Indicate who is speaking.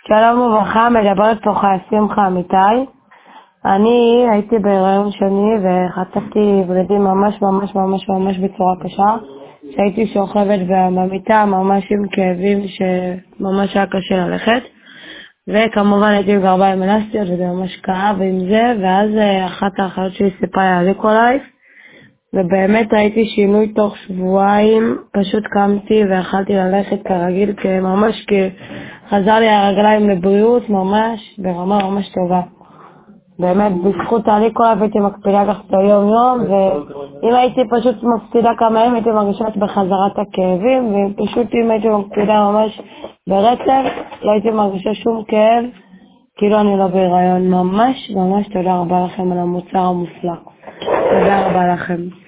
Speaker 1: שלום וברכה, מדברת פה שמחה אמיתי. אני הייתי בהיריון שני וחטפתי ורידים ממש בצורה קשה. שהייתי שוכבת במיטה ממש עם כאבים שממש היה קשה ללכת. וכמובן הייתי עם גרביים אלסטיות וזה ממש כאב עם זה, ואז אחת האחיות שלי סיפרה לי קולייף, ובאמת הייתי שינוי תוך שבועיים. פשוט קמתי ואכלתי ללכת כרגיל, ממש חזר לי הרגליים לבריאות ממש ברמה ממש טובה. באמת בזכות תהליך קולייף הייתי מקפידה ככה יום יום, ואם הייתי פשוט מפסידה כמה ימים הייתי מרגישה בחזרת הכאבים, ופשוט אם הייתי מקפידה ממש ברצף לא הייתי מרגישה שום כאב, כאילו אני לא בהיריון. ממש תודה רבה לכם על המוצר המופלא. תודה רבה לכם.